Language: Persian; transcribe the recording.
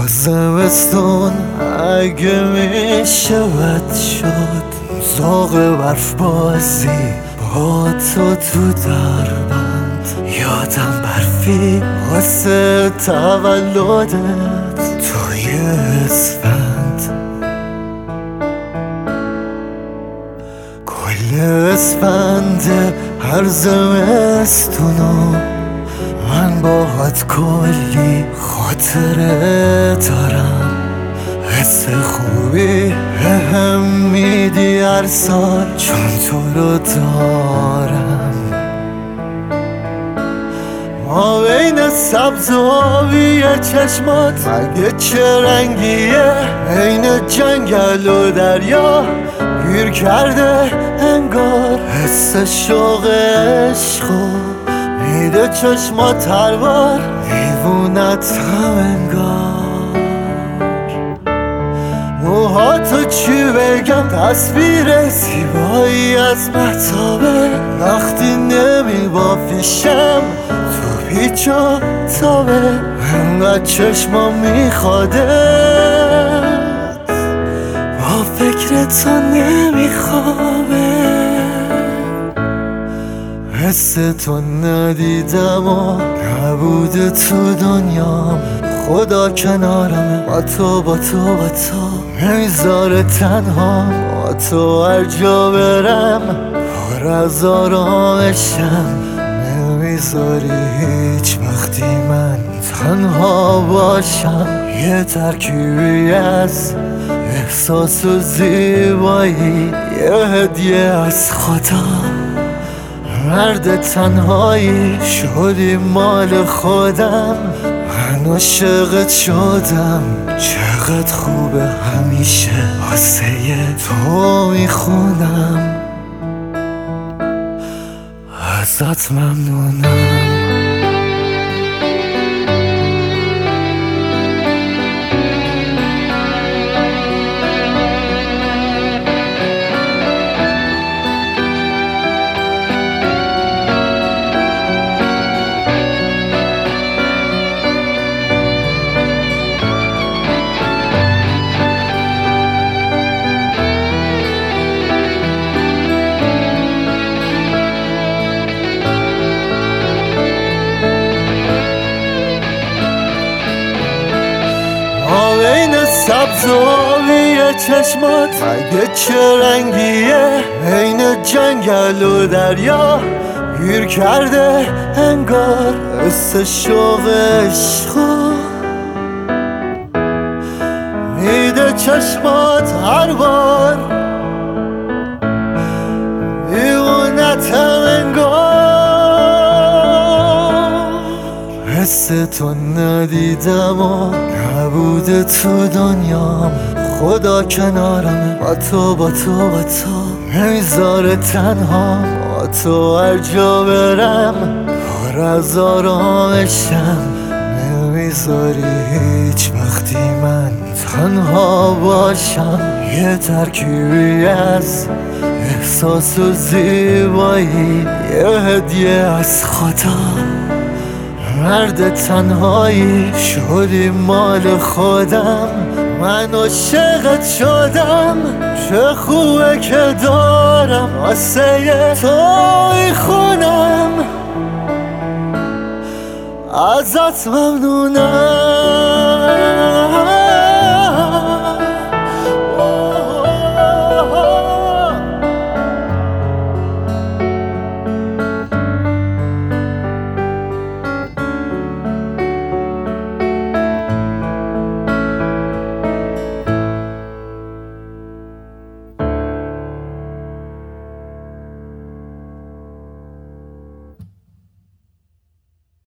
زمستون اگه میشه بد شد، ذوق برف بازی با تو دربند. یادم برفی واسه تولدت توی اسفند، کل اسفند هر زمستونو من باهات کلی خاطره دارم. حس خوبی هم میدی هر سال چون تو رو دارم. ما بین سبز و آبی چشمات مگه چه رنگیه؟ عین جنگل و دریا گیر کرده انگار. حس شوق عشقو میده چشمات هر بار، دیوونت هم انگار. موهاتو چی بگم، تصویر زیبایی از مهتابه. وقتی نمیبافیشم تو پیچ و تابه، انقدر چشمام میخوادت با فکر تو نمیخوابه. حس تو ندیدم و نبوده تو دنیام. خدا کنارمه، با تو نمیذاره تنها. با تو هر جا برم پر از آرامشم. نمیذاری هیچ وقتی من تنها باشم. یه ترکیبی از احساس و زیبایی، یه هدیه از خدا. مرد تنهایی شدی مال خودم، من عاشقت شدم. چقدر خوبه همیشه واسه تو میخونم. ازت ممنونم. سبز و آبی چشمات مگه چه رنگیه؟ عین جنگل و دریا گیر کرده انگار. حس شوق عشقو میده چشمات هر بار، دیوونتم انگار. حس تو ندیدم و نبوده تو دنیام. خدا کنارمه، با تو نمیذاره تنها. با تو هر جا برم پر از آرامشم. نمیذاری هیچ وقتی من تنها باشم. یه ترکیبی از احساس و زیبایی، یه هدیه از خدا. مرد تنهایی شدی مال خودم، من عاشقت شدم. چه خوبه که دارم واسه تو میخونم. ازت ممنونم.